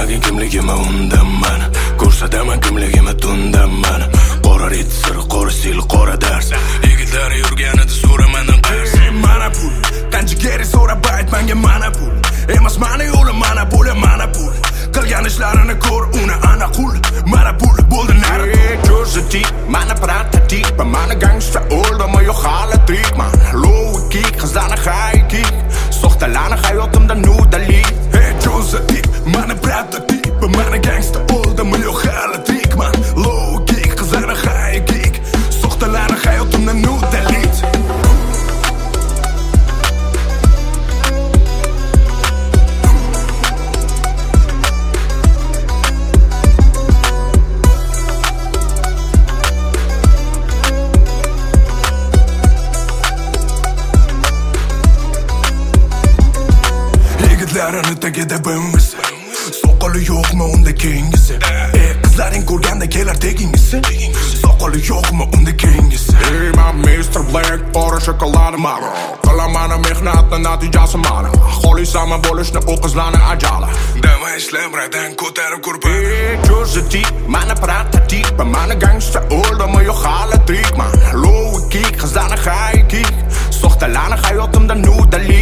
Bilmagin kimligimni undan mana ko'rsataman kimligimni tundan mana qora ritsar qora stil qora dars yigitlar yurganida so'ra mendan qars mana pul qancha kerak so'rab ayt menga mana pul emas mani yo'lim mana pul mana pul qilgan ishlarini ko'r uni ana qul mana pul bo'ldi nari ko'zi tik mana prototik mana gangsta o'ldimi yo'q hali tirikman low kick qizlarni high kick soxtalarni hayotimda nudalik ko'zi tik mana prototik mana gangsta o'ldimi yo'q hali tirikman low kick qizlarni high kick soxtalarni hayotimda nudalik Yigitlarini tagida bingisi soqoli yo'qmi unda keyingisi qizlaring ko'rganda kelar tegingisi soqoli yo'qmi unda keyingisi man Mr. Black qora shokolad maro qilaman mehnatni natijasi mana xohlaysanmi bo'lishni u qizlarni ajali davay ishlab raydan ko'tarib ko'rpa ko'zi tik mana prototik mana gangsta o'ldimi yo'q hali tirikman low kick qizlarni high kick soxtalarni hayotimda nudalik